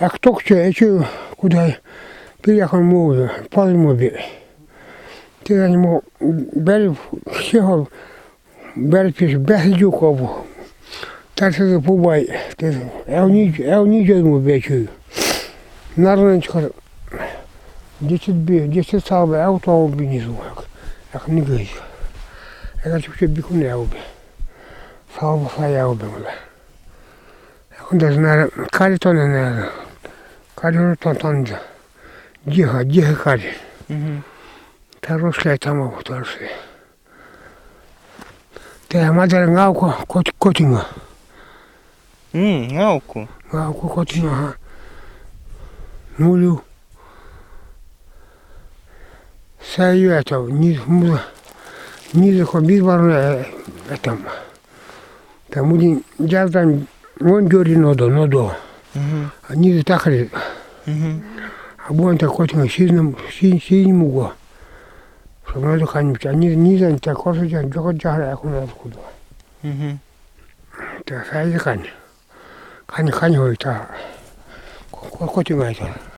Как только я куда приехал мой полмоби, ты я не мог бери всего бери пиш без дюков. Так что побай, я не делаю вечер. Наверное, 10 салбы автомобиль не звук, как не говорит. Я хочу бикун я убил. Салбы я убил. Я даже на картоне на картон диха кари. Тарошля там авторши. Те мадер ngauko котинга. Ngauko. Ngauko котинга. Нулю. Саю это низ хоббизбарне там. Там один джаздан вон жори нодо. Низ тахри. А бонта котинга синим уго. Somalo kanimcha nizan ta kosa jan joko jara akuna kudo. Ta sai kan hoi ta ko ti mai ta.